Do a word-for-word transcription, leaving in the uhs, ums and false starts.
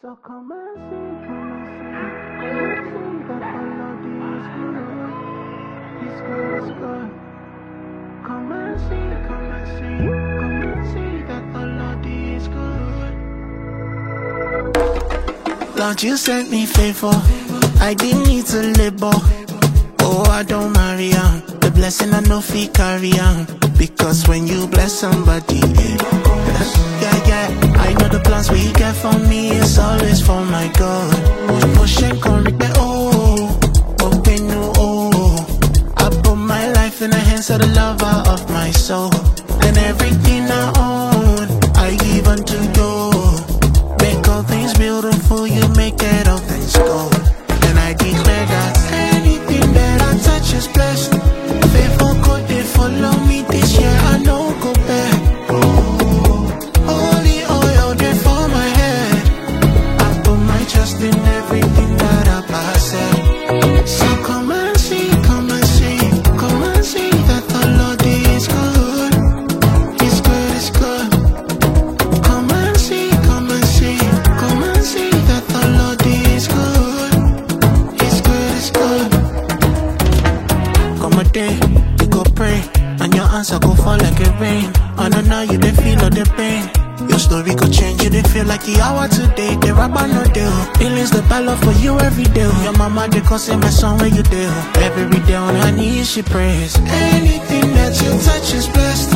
So come and see, come and see, come and see that the Lord is good. He's good, he's good. Come and see, come and see, come and see that the Lord is good. Lord, you sent me favor. I didn't need to labor. Oh, I don't marry on. The blessing I know fee carry on. Because when you bless somebody, yeah, yeah, I know the plans we get for me, it's always for my God. Push and come back, oh, open no, oh. I put my life in the hands of the lover of my soul. And everything I own, I give unto you. Make all things beautiful, you make it all things gold. And I declare that anything that I touch is blessed. Favor God, they follow me this year, I know go back. Holy oil, they for my head. I put my trust in everything that I pass. So come and see, come and see, come and see that the Lord is good. He's good, he's good. Come and see, come and see, come and see that the Lord is good. He's good, he's good. Come a day, you go pray, and your answer go fall like a rain. And oh, now you dey feel all the pain. Your story could change, you dey feel like the hour today. They rap on no deal. Feelings the battle for you every day. Your mama they cause my song where you deal. Every day on her knees she prays. Anything that you touch is blessed.